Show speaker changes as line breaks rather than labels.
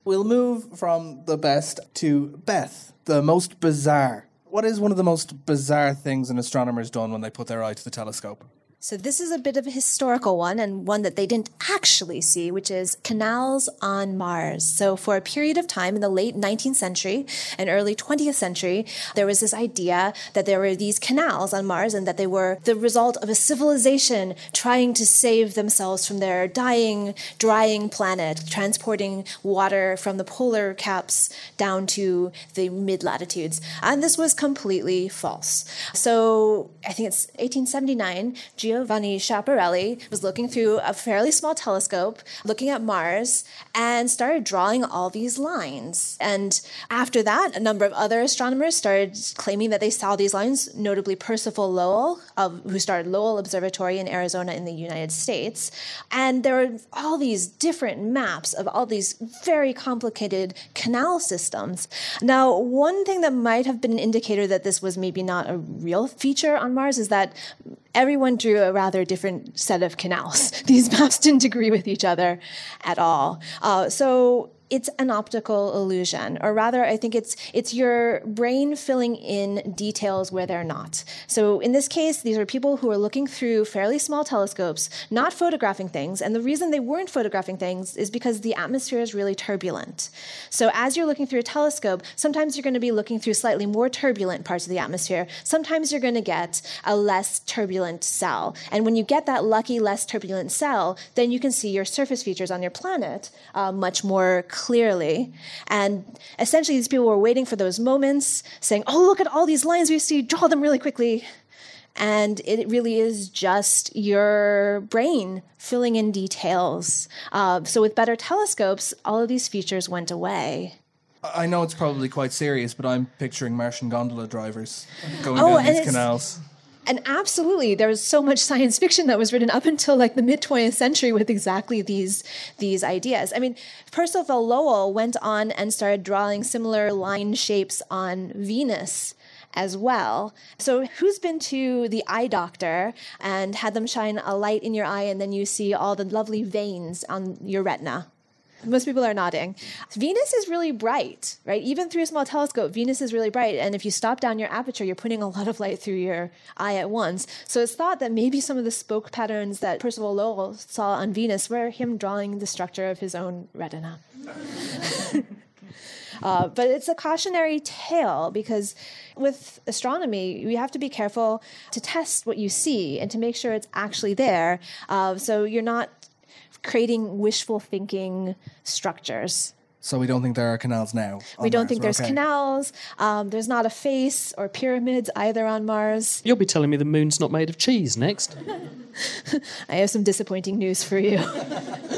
We'll move from the best to Beth, the most bizarre. What is one of the most bizarre things an astronomer's done when they put their eye to the telescope?
So this is a bit of a historical one, and one that they didn't actually see, which is canals on Mars. So for a period of time in the late 19th century and early 20th century, there was this idea that there were these canals on Mars and that they were the result of a civilization trying to save themselves from their dying, drying planet, transporting water from the polar caps down to the mid-latitudes. And this was completely false. So I think it's 1879, Giovanni Schiaparelli was looking through a fairly small telescope, looking at Mars, and started drawing all these lines. And after that, a number of other astronomers started claiming that they saw these lines, notably Percival Lowell, who started Lowell Observatory in Arizona in the United States. And there were all these different maps of all these very complicated canal systems. Now, one thing that might have been an indicator that this was maybe not a real feature on Mars is that everyone drew a rather different set of canals. These maps didn't agree with each other at all. So it's an optical illusion, or rather, I think it's your brain filling in details where they're not. So in this case, these are people who are looking through fairly small telescopes, not photographing things, and the reason they weren't photographing things is because the atmosphere is really turbulent. So as you're looking through a telescope, sometimes you're going to be looking through slightly more turbulent parts of the atmosphere. Sometimes you're going to get a less turbulent cell. And when you get that lucky, less turbulent cell, then you can see your surface features on your planet much more clearly. And essentially, these people were waiting for those moments, saying, oh, look at all these lines we see, draw them really quickly. And it really is just your brain filling in details. So with better telescopes, all of these features went away.
I know it's probably quite serious, but I'm picturing Martian gondola drivers going down these canals.
And absolutely, there was so much science fiction that was written up until like the mid-20th century with exactly these ideas. I mean, Percival Lowell went on and started drawing similar line shapes on Venus as well. So who's been to the eye doctor and had them shine a light in your eye and then you see all the lovely veins on your retina? Most people are nodding. Venus is really bright, right? Even through a small telescope, Venus is really bright. And if you stop down your aperture, you're putting a lot of light through your eye at once. So it's thought that maybe some of the spoke patterns that Percival Lowell saw on Venus were him drawing the structure of his own retina. But it's a cautionary tale because with astronomy, you have to be careful to test what you see and to make sure it's actually there. So you're not creating wishful thinking structures.
So we don't think there are canals now?
We don't think there's canals. There's not a face or pyramids either on Mars.
You'll be telling me the moon's not made of cheese next.
I have some disappointing news for you.